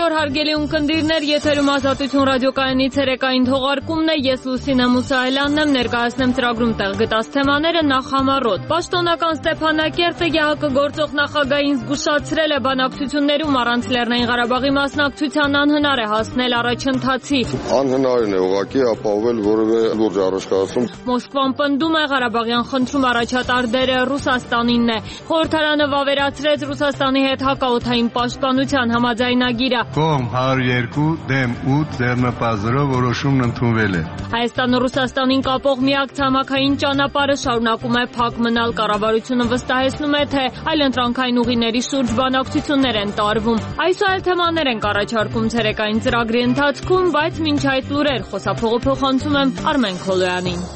օր հարգելի ունկնդիրներ, եթերում Ազատություն ռադիոկայանի ցերեկային թողարկումն է, ես Լուսինե Մուսայելյանն եմ, ներկայացնեմ ծրագրում տեղ գտած թեմաները նախ համառոտ։ Պաշտոնական Ստեփանակերտը ՀՀԿ գործող նախագահին զգուշացրել է բանակցություններում առանց Լեռնային Ղարաբաղի մասնակցության անհնար է հասնել առաջընթացի։ Անհնարին է ուղղակի ապահովել որևէ լուրջ առաջխաղացում։ Մոսկվան պնդում է Ղարաբաղյան խնդրում առաջատար դերը Ռուսաստանինն է։ Խորհրդարանը վավերացրեց Ռուսաստանի հետ հակաօդային պաշտպանության համաձայնագիրը։ Կողմ 102 դեմ 8 ձեռնպազրով որոշումն ընդունվել է։ Հայաստանը Ռուսաստանին կապող միակ ցամաքային ճանապարհը շարունակում է փակ մնալ։ Կառավարությունը վստահեցնում է, թե այլընտրանքային ուղիների շուրջ բանակցություններ են տարվում։ Այսօր թեմաներ են առաջարկում ցերեկային ծրագրի ընթացքում, բայց մինչ այդ լուրեր խոսափողը փոխանցում եմ Արմեն Քոլոյանին։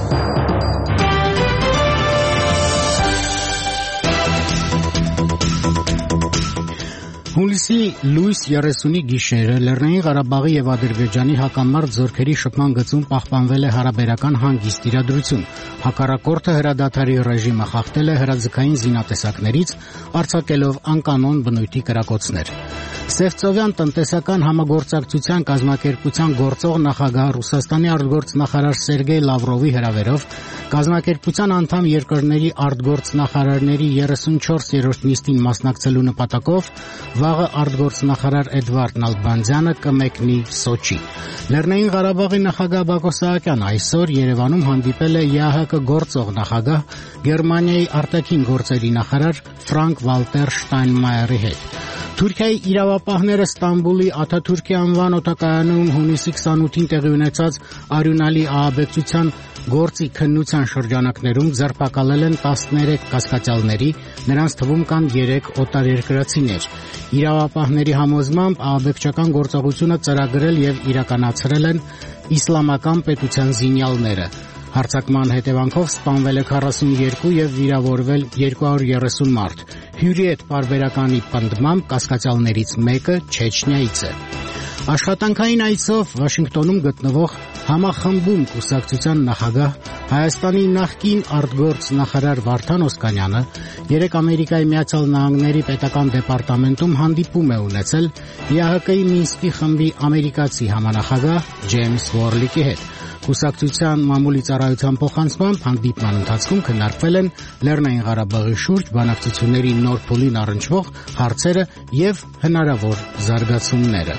Հուլիսի լույս 30-ի գիշերը Լեռնային Ղարաբաղի եւ Ադրբեջանի հակամարտ զորքերի շփման գծում պահպանվել է հարաբերական հանգիստ իրադրություն։ Հակառակորդը հրադադարի ռեժիմը խախտել է հրաձգային զինատեսակներից, արձակելով անկանոն բնույթի կրակոցներ։ Սևծովյան տնտեսական համագործակցության կազմակերպության գործող նախագահ Ռուսաստանի արտգործնախարար Սերգեյ Լավրովի հրավերով կազմակերպության անդամ երկրների արտգործնախարարների 34-րդ նիստին մասնակցելու նպատակով վաղը արտգործնախարար Էդվարդ Նալբանդյանը կմեկնի Սոչի։ Լեռնային Ղարաբաղի նախագահ Բակո Սահակյանը այսօր Երևանում հանդիպել է ՀՀԿ գործող նախագահ Գերմանիայի արտաքին գործերի նախարար Ֆրանկ Վալտեր Շտայնմայերի հետ։ Թուրքիայի իրավապահները Ստամբուլի Աթաթուրքի անվան օդակայանում հունիսի 28-ին տեղի ունեցած արյունալի ահաբեկչության գործի քննության շրջանակներում ձերբակալել են 13 կասկածյալների, նրանց թվում կան 3 օտարերկրացիներ։ Իրավապահների համոզմամբ ահաբեկչական գործողությունը ծրագրել եւ իրականացրել են իսլամական պետության զինյալները։ Հարձակման հետևանքով սպանվել է 42 եւ վիրավորվել 230 մարդ։ Հյուրի հետ պարբերականի պնդմամբ կասկածյալներից մեկը Չեչնիայից է։ Աշխատանքային այցով Վաշինգտոնում գտնվող համախմբում կուսակցության նախագահ Հայաստանի նախկին արտգործնախարար Վարդան Օսկանյանը երեկ Ամերիկայի Միացյալ Նահանգների պետական դեպարտամենտում հանդիպում է ունեցել ՀՀԿ-ի Մինսկի խմբի ամերիկացի համանախագահ Ջեյմս Վորլիկի հետ։ Կուսակցության մամուլի ծառայության փոխանցմամբ հանդիպման ընթացքում քննարկվել են Լեռնային Ղարաբաղի շուրջ բանակցությունների նոր փուլին առնչվող հարցերը եւ հնարավոր զարգացումները։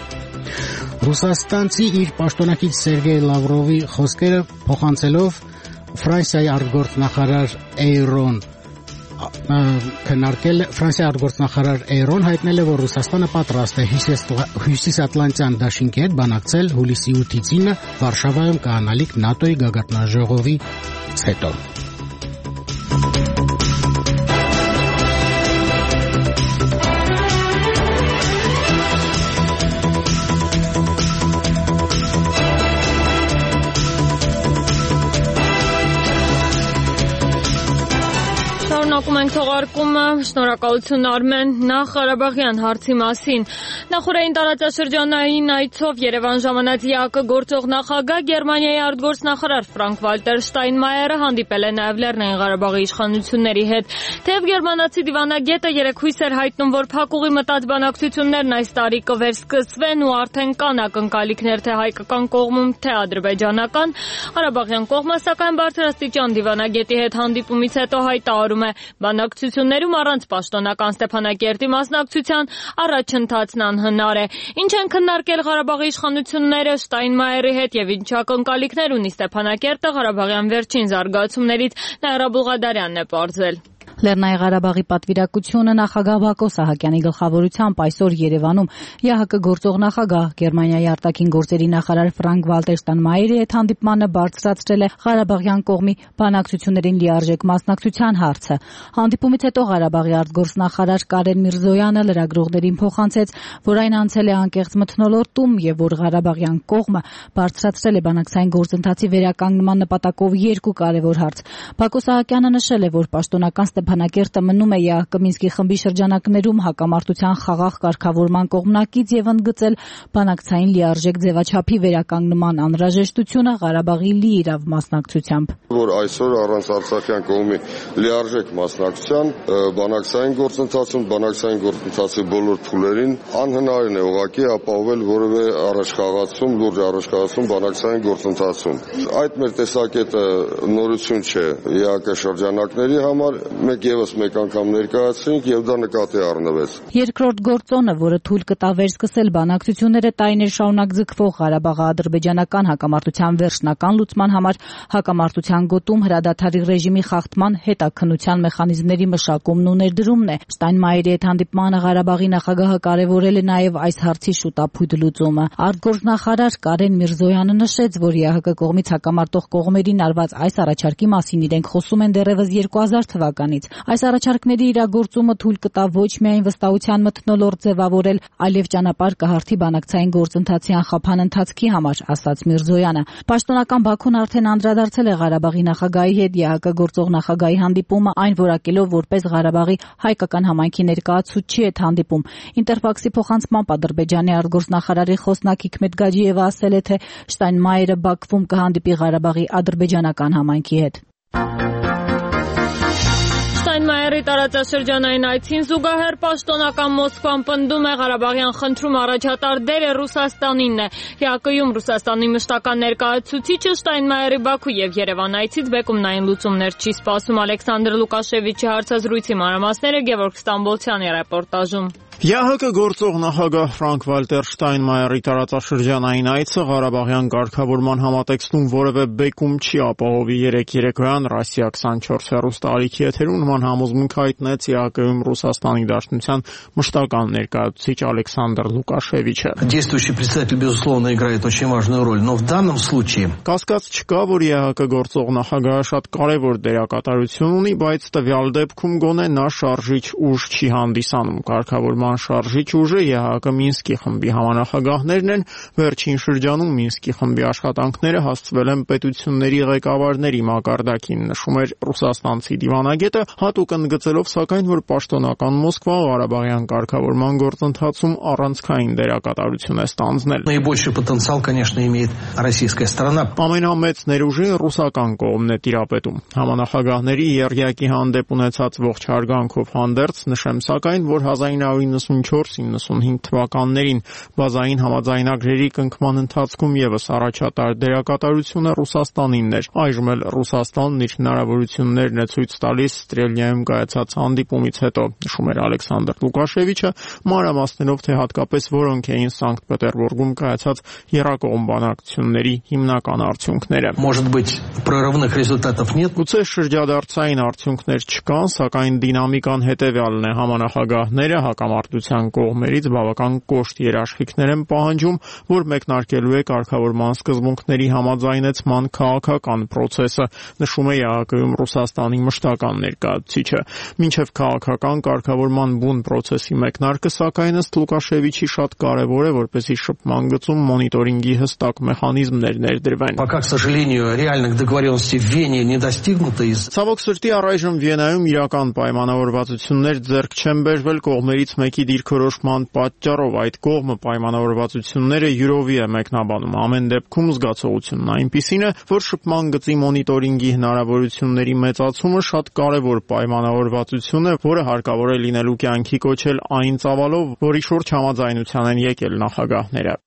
Ռուսաստանցի իր պաշտոնակից Սերգեյ Լավրովի խոսքերը փոխանցելով Ֆրանսիայի արտգործնախարար Ֆրանսիայի արտգործնախարար Էյրոն հայտնել է, որ Ռուսաստանը պատրաստ է Հյուսիսատլանտյան դաշինքի հետ բանակցել հուլիսի 8-ից 9 Վարշավայում կայանալիք ՆԱՏՕ-ի գագաթնաժողովից հետո։ Շարունակում ենք թողարկումը, շնորհակալություն Արմեն, նախ Ղարաբաղյան հարցի մասին։ Նախորդային տարածաշրջանային այցով Երևան ժամանած ՀՀԿ գործող նախագահ Գերմանիայի արտգործնախարար Ֆրանկ Վալտեր Շտայնմայերը հանդիպել է նաև Լեռնային Ղարաբաղի իշխանությունների հետ։ Թեև գերմանացի դիվանագետը երեկ հույս էր հայտնում, որ փակուղի մտած բանակցություններն այս տարի կվերսկսվեն ու արդեն կան ակնկալիքներ թե հայկական կողմում, թե ադրբեջանական, Ղարաբաղյան կողմը սակայն բարձրաստիճան դիվանագետի հետ հանդիպումից հետո հայտարարում է բանակցություններում առանց պաշտոնական Ստեփանակերտի մասնակցության առաջընթացն անհնար է։ Ինչ են քննարկել Ղարաբաղի իշխանությունները Շտայնմայերի հետ եւ ինչ ակնկալիքներ ունի Ստեփանակերտը Ղարաբաղյան վերջին զարգացումներից Նաիրա Բուղադարյանն է պարզել։ Լեռնային Ղարաբաղի պատվիրակությունը նախագահ Բակո Սահակյանի գլխավորությամբ այսօր Երևանում ՀՀԿ գործող նախագահ Գերմանիայի արտաքին գործերի նախարար Ֆրանկ Վալտեր Շտայնմայերի հետ հանդիպմանը բարձրացրել է Ղարաբաղյան կողմի բանակցություններին լիարժեք մասնակցության հարցը։ Հանդիպումից հետո Ղարաբաղի արտգործնախարար Կարեն Միրզոյանը լրագրողներին փոխանցեց, որ այն անցել է անկեղծ մթնոլորտում եւ որ Ղարաբաղյան կողմը բարձրացրել է բանակցային գործընթացի վերականգնման նպատակով երկու կարևոր հարց։ Բակո Սահակյանը նշել է, որ պաշտոնական Ստեփանակերտը մնում է ԵԱՀԿ Մինսկի խմբի շրջանակներում հակամարտության խաղաղ կարգավորման կողմնակից եւ ընդգծել բանակցային լիարժեք ձևաչափի վերականգնման անհրաժեշտությունը Ղարաբաղի լիիրավ մասնակցությամբ։ Որ այսօր առանց արցախյան կողմի լիարժեք մասնակցության բանակցային գործընթացի բոլոր փուլերին անհնարին է ուղղակի ապահովել որևէ առաջխաղացում, լուրջ առաջխաղացում բանակցային գործընթացում։ Այդ մեր տեսակետը նորություն չէ ԵԱՀԿ շրջանակների համար, մենք եւս մեկ անգամ ներկայացրինք եւ դա նկատի առնվեց։ Երկրորդ գործոնը, որը թույլ կտա վերսկսել բանակցությունները տարիներ շարունակ ձգվող Ղարաբաղի-ադրբեջանական հակամարտության վերջնական լուծման համար հակամարտության գոտում հրադադարի ռեժիմի խախտման հետաքննության մեխանիզմների մշակումն ու ներդրումն է։ Շտայնմայերի հետ հանդիպմանը Ղարաբաղի նախագահը կարևորել է նաև այս հարցի շուտափույթ լուծումը։ Արտգործնախարար Կարեն Միրզոյանը նշեց, որ ԵԱՀԿ կողմից հակամարտող կողմերին արված այս առաջարկի մասին իրենք խոսում են դեռևս 2000 թվականից։ Այս առաջարկների իրագործումը թույլ կտա ոչ միայն վստահության մթնոլորտ ձևավորել, այլև ճանապարհ կհարթի բանակցային գործընթացի անխափան ընթացքի համար, ասաց Միրզոյանը։ Պաշտոնական Բաքուն արդեն անդրադարձել է Ղարաբաղի նախագահի հետ ԵԱՀԿ գործող նախագահի հանդիպումը, այն որակելով որպես Ղարաբաղի հայկական համայնքի ներկայացուցիչի հետ հանդիպում։ Ինտերֆաքսի փոխանցմամբ Ադրբեջանի արտգործնախարարի խոսնակ Հիքմետ Գաջիևը ասել է, թե Շտայնմայերը Բաքվում կհանդիպի Ղարաբաղի ադրբեջանական համայնքի հետ։ Շտայնմայերի տարածաշրջանային այցին զուգահեռ պաշտոնական Մոսկվան պնդում է Ղարաբաղյան խնդրում առաջատար դերը Ռուսաստանինն է։ ԵԱՀԿ-ում Ռուսաստանի մշտական ներկայացուցիչը Շտայնմայերի Բաքու եւ Երևան այցից բեկումնային լուծումներ չի սպասում։ Ալեքսանդր Լուկաշևիչի հարցազրույցի մանրամասները Գևորգ Ստամբոլցյանի ռեպորտաժում։ ԵԱՀԿ գործող նախագահ Ֆրանկ-Վալտեր Շտայնմայերի տարածաշրջանային այցը Ղարաբաղյան կարգավորման համատեքստում որևէ բեկում չի ապահովի։ Երեկոյան Ռասիա 24 հեռուստաալիքի եթերում նման համոզմունք հայտնեց ԵԱՀԿ-ում Ռուսաստանի Դաշնության մշտական ներկայացուցիչ Ալեքսանդր Լուկաշևիչը։ Действующий председатель, безусловно, играет очень важную роль, но в данном случае կասկած չկա, որ ԵԱՀԿ գործող նախագահը շատ կարևոր դերակատարություն ունի, բայց տվյալ դեպքում գոնե նա շարժիչ ուժ չի հանդիսանում։ Կարգավորման շարժիչ ուժը ԵԱՀԿ Մինսկի խմբի համանախագահներն են։ Վերջին շրջանում Մինսկի խմբի աշխատանքները հասցվել են պետությունների ղեկավարների մակարդակին, նշում էր ռուսաստանցի դիվանագետը, հատուկ ընդգծելով սակայն, որ պաշտոնական Մոսկվա Ղարաբաղյան կարգավորման գործընթացում առանցքային դերակատարություն է ստանձնել։ Наибольший потенциал, конечно, имеет российская сторона. Ամենամեծ ներուժը ռուսական կողմն է տիրապետում։ Համանախագահների եռյակի հանդեպ ունեցած ողջ հարգանքով հանդերձ նշեմ սակայն, որ 1994-95 թվականներին բազային համաձայնագրերի կնքման ընթացքում եւս առաջատար դերակատարությունը Ռուսաստանինն էր։ Այժմ էլ Ռուսաստանն իր հնարավորություններն է ցույց տալիս Ստրելնիայում կայացած հանդիպումից հետո, նշում էր Ալեքսանդր Լուկաշևիչը, մանրամասներով թե հատկապես որոնք էին Սանկտ Պետերբուրգում կայացած եռակողմ բանակցությունների հիմնական արդյունքները։ Может быть, прорывных результатов нет. Գուցե շրջադարձային արդյունքներ չկան, սակայն դինամիկան հետեւյալն է։ Համանախագահները հակամարտության կողմերից բավական կոշտ երաշխիքներ են պահանջում, որ մեկնարկելու է կարգավորման սկզբունքների համաձայնեցման քաղաքական process-ը, նշում է ԵԱՀԿ-ում Ռուսաստանի մշտական ներկայացուցիչը։ Մինչև քաղաքական կարգավորման բուն process-ի մեկնարկը, սակայն ըստ Լուկաշևիչի շատ կարևոր է, որպեսզի շփման գծում մոնիտորինգի հստակ մեխանիզմներ ներդրվեն։ Пока, к сожалению, реальных договоренностей в Вене не достигнуто из. Ցավոք սրտի առայժմ Վիենայում իրական պայմանավորվածություններ ձեռք չեն բերվել կողմերից մեկի դիրքորոշման պատճառով։ Այդ կողմը պայմանավորվածությունները յուրովի է մեկնաբանում։ Ամեն դեպքում զգացողությունն այնպիսին է, որ շփման գծի մոնիտորինգի հնարավորությունների մեծացումը շատ կարևոր պայմանավորվածություն է, որը հարկավոր է լինելու կյանքի կոչել այն ծավալով, որի շուրջ համաձայնության են եկել նախագահները։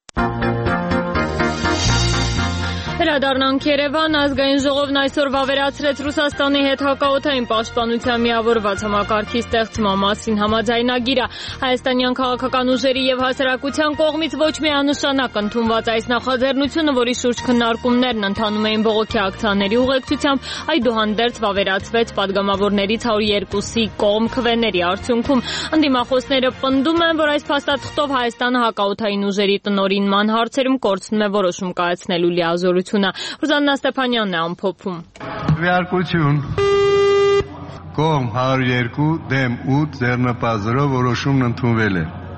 Վերադառնանք Երևան, ազգային ժողովն այսօր վավերացրեց Ռուսաստանի հետ հակաօդային պաշտպանության միավորված համակարգի ստեղծման մասին համաձայնագիրը։ Հայաստանյան քաղաքական ուժերի եւ հասարակության կողմից ոչ միանշանակ ընդունված այս նախաձեռնությունը, որի շուրջ քննարկումներն ընթանում էին բողոքի ակցիաների ուղեկցությամբ, այդուհանդերձ վավերացվեց падգամավորներից 102-ի կողմ քվեների արդյունքում։ Ընդդիմախոսները պնդում են, որ այս փաստաթղթով Հայաստանը հակաօդային ուժերի տնօրինման հարցերում կորցնում է որոշում կայացնելու լիազորությունը։ Ռուզաննա Ստեփանյանն է ամփոփում։ Քվեարկություն կողմ 102 դեմ 8 ձեռնպազրով որոշումն ընդունվել է։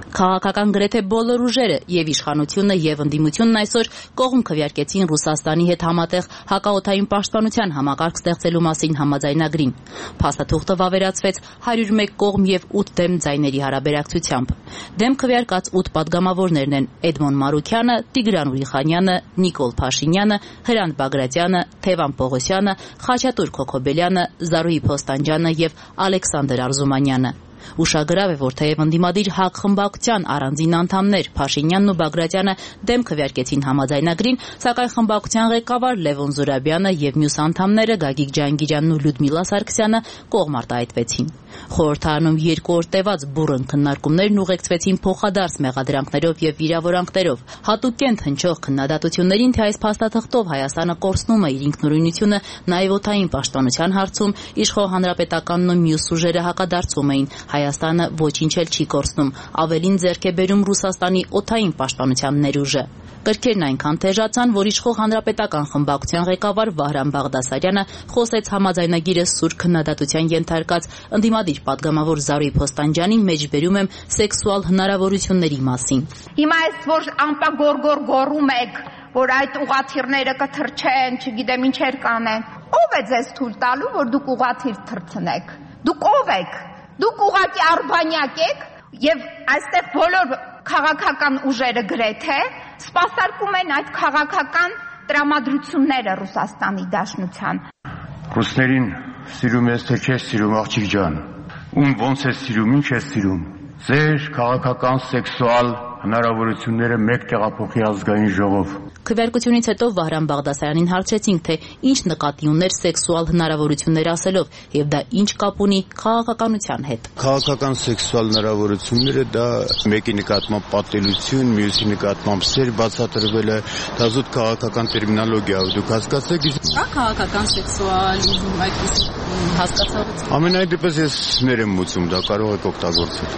Քաղաքական գրեթե բոլոր ուժերը եւ իշխանությունը եւ ընդդիմությունն այսօր կողմ քվեարկեցին Ռուսաստանի հետ համատեղ հակաօդային պաշտպանության համակարգ ստեղծելու մասին համաձայնագրին։ Փաստաթուղթը վավերացվեց 101 կողմ եւ 8 դեմ ձայների հարաբերակցությամբ։ Դեմ քվեարկած 8 падգամավորներն են Էդմոն Մարուքյանը, Տիգրան Ուրիխանյանը, Նիկոլ Փաշինյանը, Հրանտ Բագրատյանը, Թևան Պողոսյանը, Խաչատուր Քոքոբելյանը, Զարուհի Փոստանջյանը եւ Ալեքսանդր Արզումանյանը։ Ուշագրավ է, որ թեև ընդդիմադիր ՀԱԿ խմբակցության առանձին անդամներ Փաշինյանն ու Բագրատյանը դեմ քվեարկեցին համաձայնագրին, սակայն խմբակցության ղեկավար Լևոն Զուրաբյանը եւ մյուս անդամները Գագիկ Ջանգիրյանն ու Լյուդմիլա Սարգսյանը կողմ արտահայտվեցին։ Խորհրդարանում 2 օր տևած բուռն քննարկումներն ուղեկցվեցին փոխադարձ մեղադրանքներով եւ վիրավորանքներով։ Հատուկենտ հնչող քննադատություններին, թե այս փաստաթղթով Հայաստանը կորցնում է իր ինքնուրույնությունը նաեւ օդային պաշտպանության հարցում, իշխող հանրապետականն ու մյուս ուժերը հակադարձում էին։ Հայաստանը ոչինչ էլ չի կորցնում, ավելին ձեռք է բերում Ռուսաստանի օդային պաշտպանության ներուժը։ Կրքերն այնքան թեժացան, որ իշխող հանրապետական խմբակցության ղեկավար Վահրամ Բաղդասարյանը խոսեց համաձայնագիրը սուր քննադատության ենթարկած ընդդիմադիր падգամավոր Զարուհի Փոստանջյանին մեջբերում եմ սեքսուալ հնարավորությունների մասին։ Հիմա այս որ ամպագորգոր գոռում եք, որ այդ ուղաթիռները կթռչեն, չգիտեմ ինչեր կանեն։ Ո՞վ է ձեզ թույլ տալու, որ դուք ուղաթիռ թռցնեք։ Դուք ո՞վ եք։ Դուք ուղղակի արբանյակ եք եւ այստեղ բոլոր քաղաքական ուժերը գրեթե սպասարկում են այդ քաղաքական տրամադրությունները Ռուսաստանի Դաշնության։ Ռուսներին սիրում ես թե չես սիրում, աղջիկ ջան։ Ում ոնց ես սիրում, ինչ ես սիրում։ Ձեր քաղաքական սեքսուալ հնարավորությունները մեկ տեղափոխի ազգային ժողով։ Քվեարկությունից հետո Վահրամ Բաղդասարյանին հարցրեցինք, թե ինչ նկատի ուներ սեքսուալ հնարավորություններ ասելով եւ դա ինչ կապ ունի քաղաքականության հետ։ Քաղաքական սեքսուալ հնարավորությունները դա մեկի նկատմամբ պատելություն, մյուսի նկատմամբ սեր բացատրվել է, դա զուտ քաղաքական տերմինոլոգիա է, դուք հասկացեք։ Կա քաղաքական սեքսուալիզմ այդպես հասկացողություն։ Ամենայն դեպս ես ներեմ մուծում, դա կարող եք օգտագործել։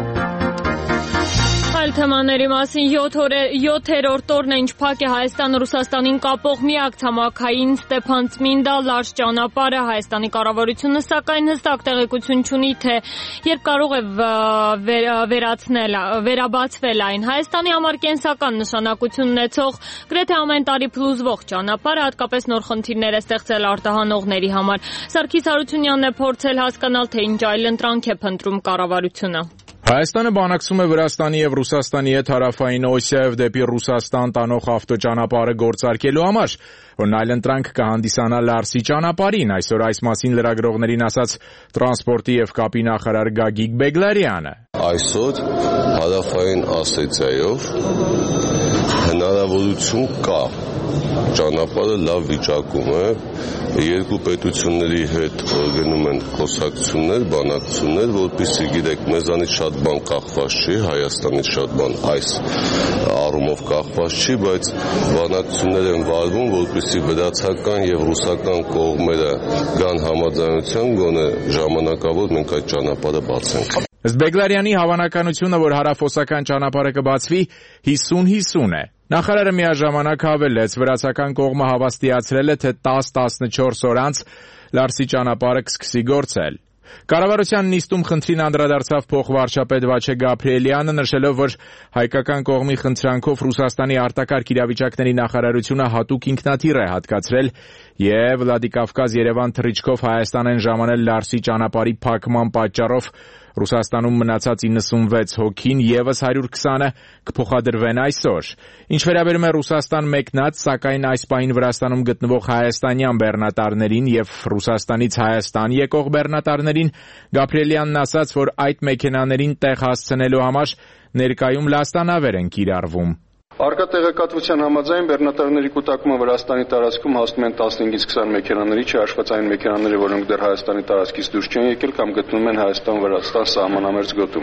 Այլ թեմաների մասին 7-րդ օրն է ինչ փակ է Հայաստան-Ռուսաստանին կապող միակ ցամաքային Ստեփան-Ծմինդա լարջ ճանապարհը։ Հայաստանի կառավարությունը սակայն հստակ տեղեկություն չունի, թե երբ կարող է վերաբացվել այն։ Հայաստանի համար կենսական նշանակություն ունեցող գրեթե ամեն տարի փլուզվող ճանապարհը հատկապես նոր խնդիրներ է ստեղծել արտահանողների համար։ Սարգիս Հարությունյանն է փորձել հասկանալ, թե ինչ այլընտրանք է փնտրում կառավարությունը։ Հայաստանը բանակցում է Վրաստանի եւ Ռուսաստանի հետ հարավային Օսիայով դեպի Ռուսաստան տանող ավտոճանապարհը գործարկելու համար, որն այլընտրանք կհանդիսանա Լարսի ճանապարհին, այսօր այս մասին լրագրողներին ասաց տրանսպորտի եւ կապի նախարար Գագիկ Բեգլարյանը։ Այսօր հարավային Ասիայով հնարավորություն կա, ճանապարհը լավ վիճակում է, երկու պետությունների հետ գնում են խոսակցություններ, բանակցություններ, որպեսզի գիտեք, մեզանից շատ բան կախված չի, Հայաստանից շատ բան այս առումով կախված չի, բայց բանակցություններ են վարվում, որպեսզի վրացական եւ ռուսական կողմերը գան համաձայնության, գոնե ժամանակավոր մենք այդ ճանապարհը բացենք։ Ըստ Բեգլարյանի հավանականությունը, որ հարավօսական ճանապարհը կբացվի 50-50 է։ Նախարարը միաժամանակ հավելեց, վրացական կողմը հավաստիացրել է, թե 10-14 օր անց Լարսի ճանապարհը կսկսի գործել։ Կառավարության նիստում խնդրին անդրադարձավ փոխվարչապետ Վաչե Գաբրիելյանը, նշելով, որ հայկական կողմի խնդրանքով Ռուսաստանի արտակարգ իրավիճակների նախարարությունը հատուկ ինքնաթիռ է հատկացրել եւ Վլադիկավկազ-Երևան թռիչքով Հայաստան են ժամանել Լարսի ճանապարհի փակման պատճառով Ռուսաստանում մնացած 96 հոգին եւս 120-ը կփոխադրվեն այսօր։ Ինչ վերաբերում է Ռուսաստան մեկնած, սակայն այս պահին Վրաստանում գտնվող հայաստանյան բեռնատարներին եւ Ռուսաստանից Հայաստան եկող բեռնատարներին, Գաբրիելյանն ասաց, որ այդ մեքենաներին տեղ հասցնելու համար ներկայում լաստանավեր են կիրառվում։ Արկա տեղեկատվության համաձայն բեռնատարների կուտակումը Վրաստանի տարածքում հասնում են 15-ից 20 մեքենաների, չհաշված այն մեքենաները, որոնք դեռ Հայաստանի տարածքից դուրս չեն եկել կամ գտնվում են Հայաստան-Վրաստան սահմանամերձ գոտում։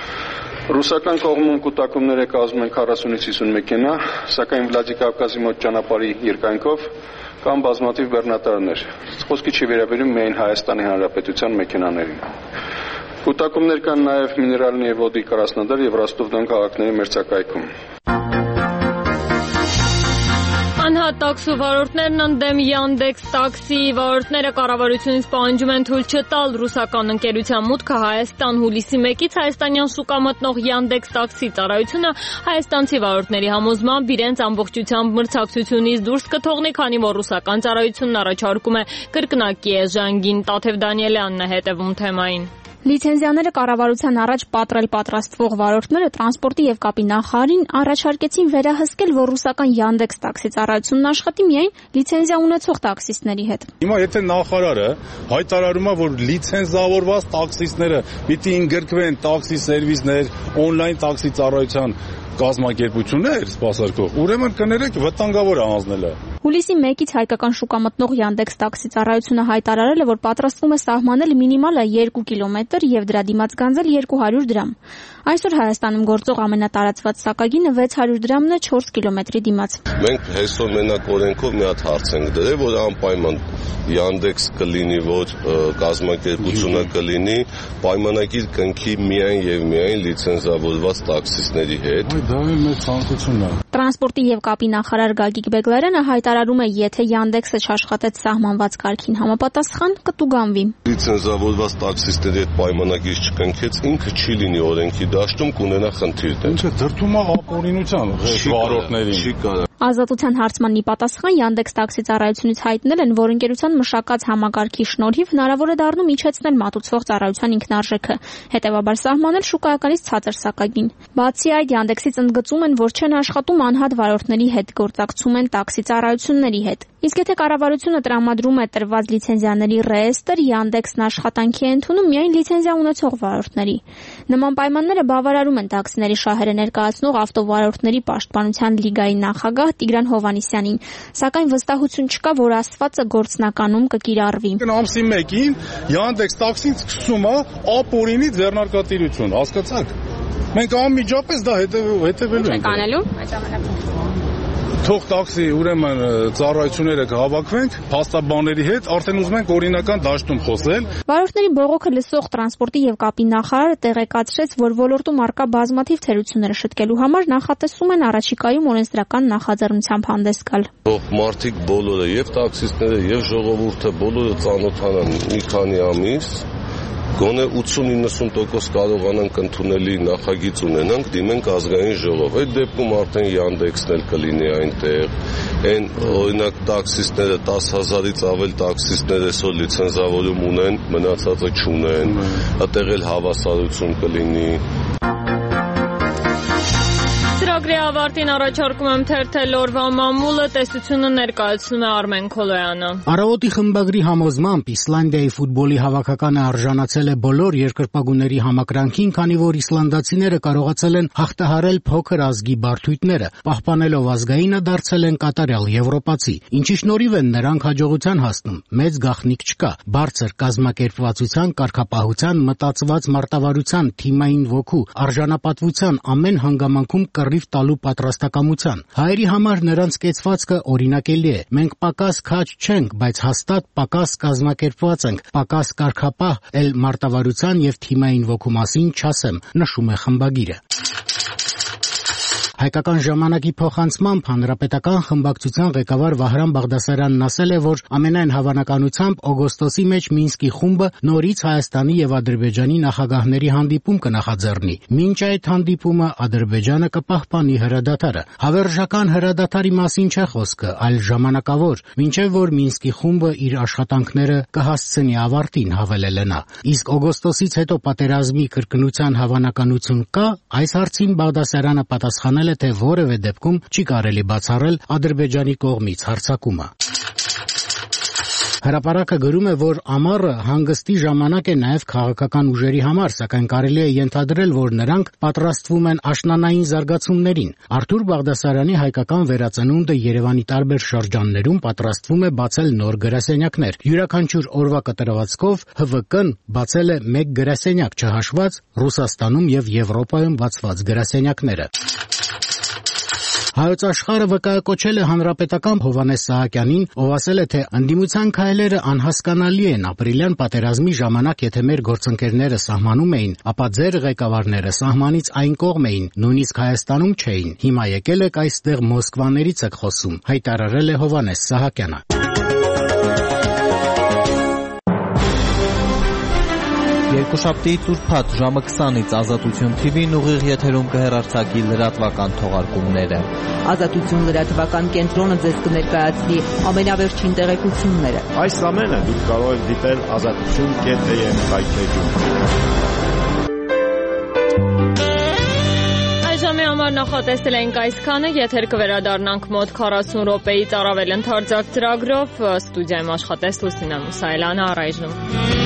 Ռուսական կողմում կուտակումները կազմում են 40-ից 50 մեքենա, սակայն Վլադիկավկազի մոտ ճանապարհի երկայնքով կան բազմաթիվ բեռնատարներ։ Խոսքը չի վերաբերում միայն Հայաստանի Հանրապետության մեքենաներին։ Կուտակումներ կան նաև Միներալնի եւ Ոդի Կրասնոդար եւ Ռոստով-Դոն քաղաքների մերձակայքում։ Անհատ տաքսու վարորդներն ընդդեմ Yandex տաքսի վարորդները կառավարությունից պահանջում են թույլ չտալ ռուսական ընկերության մուտքը Հայաստան։ Հուլիսի 1-ից հայաստանյան շուկա մտնող Yandex տաքսի ծառայությունը հայաստանցի վարորդների համոզմամբ իրենց ամբողջությամբ մրցակցությունից դուրս կթողնի, քանի որ ռուսական ծառայությունն առաջարկում է կրկնակի էժանգին։ Տաթև Դանիելյանն է հետևում թեմային։ Լիցենզիաները կառավարության առաջ պատրաստվող վարորդները տրանսպորտի եւ կապի նախարարին առաջարկեցին վերահսկել, որ ռուսական Yandex տաքսի ծառայությունն աշխատի միայն լիցենզիա ունեցող տաքսիստների հետ։ Հիմա եթե նախարարը հայտարարում է, որ լիցենզավորված տաքսիստները պիտի ընդգրկվեն տաքսի սերվիսներ, օնլայն տաքսի ծառայության կազմակերպություններ սպասարկող, ուրեմն կներեք վտանգավոր է հանձնելը։ Հուլիսի 1-ից հայկական շուկա մտնող Yandex տաքսի ծառայությունը հայտարարել է, որ պատրաստվում է սահմանել մինիմալը 2 կիլոմետր եւ դրա դիմաց գանձել 200 դրամ։ Այսօր Հայաստանում գործող ամենատարածված սակագինը 600 դրամն է 4 կիլոմետրի դիմաց։ Մենք այսօր մենակ օրենքով մի հատ հարց ենք դրել, որ անպայման Yandex կլինի, որ կազմակերպությունը կլինի պայմանագիր կնքի միայն եւ միայն լիցենզավորված տաքսիստների հետ։ Դա է մեր ցանկությունն է։ Տրանսպորտի եւ կապի նախարար Գագիկ Բեգլարյանը հայտարարում է, եթե Yandex-ը չաշխատեց սահմանված կարգին համապատասխան, կտուգանվի։ Լիցենզավորված տաքսիստների հետ պայմանագիր չկնքեց, ինքը չի լինի օրենքի դաշտում, կունենա խնդիր։ Ինչը դրդում է ապօրինության վարորդներին։ Չի կարող։ Ազատության հարցմանի պատասխան Yandex տաքսի ծառայությունից հայտնել են, որ ընկերության մշակած համակարգի շնորհիվ հնարավոր է դառնում իջեցնել մատուցվող ծառայության ինքնարժեքը, հետևաբար սահմանել շուկայականից ցածր սակագին։ Բացի այդ, Yandex-ից ընդգծում են, որ չեն աշխատում անհատ վարորդների հետ, գործակցում են տաքսի ծառայությունների հետ։ Իսկ եթե կառավարությունը տրամադրում է տրված լիցենզիաների ռեեստր, Yandex-ն աշխատանքի է ընդունում միայն լիցենզիա ունեցող վարորդների։ Նման պայմանները բավարարում են տաքսիների շահերը ներկայացնող ավտովարորդների պաշտպանության լիգայի նախագահ Տիգրան Հովհաննիսյանին, սակայն վստահություն չկա, որ ասվածը գործնականում կկիրառվի։ Ամսի 1-ին Yandex տաքսին սկսում է ապօրինի ձեռնարկատիրություն, հասկացաք։ Մենք անմիջապես դա հետևելու ենք։ Կանելու Թող տաքսի ուրեմն ծառայությունները կհավաքվենք փաստաբանների հետ, արդեն ուզում ենք օրինական դաշտում խոսել։ Վարորդների բողոքը լսող տրանսպորտի եւ կապի նախարարը տեղեկացրեց, որ ոլորտում առկա բազմաթիվ թերությունները շտկելու համար նախատեսում են առաջիկայում օրենսդրական նախաձեռնությամբ հանդես գալ։ Մարդիկ բոլորը, եւ տաքսիստները, եւ ժողովուրդը բոլորը ծանոթանան մի քանի ամիս, գոնե 80-90% կարողանանք ընդունելի նախագիծ ունենանք, դիմենք ազգային ժողով։ Այդ դեպքում արդեն Yandex-ն էլ կլինի այնտեղ։ Այն օրինակ տաքսիստները 10,000-ից ավել տաքսիստներ այսօր լիցենզավորում ունեն, մնացածը չունեն։ Այդտեղ էլ հավասարություն կլինի։ Ծրագրի ավարտին առաջարկում եմ թերթել օրվա մամուլը, տեսությունը ներկայացնում է Արմեն Քոլոյանը։ Առավոտի խմբագրի համոզմամբ Իսլանդիայի ֆուտբոլի հավաքականը արժանացել է բոլոր երկրպագուների համակրանքին, քանի որ իսլանդացիները կարողացել են հաղթահարել փոքր ազգի բարդույթները, պահպանելով ազգայինը դարձել են կատարյալ եվրոպացի, ինչի շնորհիվ են նրանք հաջողության հասնում։ Մեծ գաղտնիք չկա, բարձր կազմակերպվածության, կարգապահության, մտածված մարտավարության, թիմային ոգու, արժանապատվության ամեն հանգամանքում կռիվ տալու պատրաստակամության։ Հայերի համար նրանց կեցվածքը օրինակելի է։ Մենք պակաս քաջ չենք, բայց հաստատ պակաս կազմակերպված ենք, պակաս կարգապահ, էլ մարտավարության եւ թիմային ոգու մասին չասեմ, նշում է խմբագիրը։ Հայկական ժամանակի փոխանցմամբ հանրապետական խմբակցության ղեկավար Վահրամ Բաղդասարյանն ասել է, որ ամենայն հավանականությամբ օգոստոսի մեջ Մինսկի խումբը նորից Հայաստանի եւ Ադրբեջանի նախագահների հանդիպում կնախաձեռնի։ Մինչ այդ հանդիպումը Ադրբեջանը կպահպանի հրադադարը։ Հավերժական հրադադարի մասին չէ խոսքը, այլ ժամանակավոր, մինչեւ որ Մինսկի խումբը իր աշխատանքները կհասցնի ավարտին, հավելել է նա։ Իսկ օգոստոսից հետո պատերազմի կրկնության հավանականություն կա, այս հարցին Բաղդասարյանը պատասխանել թե որևէ դեպքում չի կարելի բացառել Ադրբեջանի կողմից հարձակումը։ Հրապարակը գրում է, որ ամառը հանգստի ժամանակ է նաև քաղաքական ուժերի համար, սակայն կարելի է ենթադրել, որ նրանք պատրաստվում են աշնանային զարգացումներին։ Արթուր Բաղդասարյանի հայկական վերածնունդը Երևանի տարբեր շրջաններում պատրաստվում է բացել նոր գրասենյակներ։ Յուրաքանչյուր օրվա կտրվածքով ՀՎԿ-ն բացել է 1 գրասենյակ, չհաշված Ռուսաստանում եւ Եվրոպայում բացված գրասենյակները։ Հայոց աշխարհը վկայակոչել է հանրապետական Հովհաննես Սահակյանին, ով ասել է, թե ընդդիմության քայլերը անհասկանալի են ապրիլյան պատերազմի ժամանակ, եթե մեր գործընկերները սահմանում էին, ապա ձեր ղեկավարները սահմանից այն կողմ էին, նույնիսկ Հայաստանում չէին։ Հիմա եկել եք այստեղ Մոսկվաներից եք խոսում, հայտարարել է Հովհաննես Սահակյանը։ Երկուշաբթիից ուրբաթ ժամը 20-ից Ազատություն TV-ն ուղիղ եթերում կհեռարձակի լրատվական թողարկումները։ Ազատություն լրատվական կենտրոնը ձեզ կներկայացնի ամենավերջին տեղեկությունները։ Այս ամենը դուք կարող եք դիտել azatutun.am վայրէջում։ Այժմի համար նախատեսել ենք այսքանը, եթեր կվերադառնանք մոտ 40 րոպեից առավել ընդարձակ ծրագրով, ստուդիայում աշխատեց Լուսինե Մուսայելյանը, առայժմ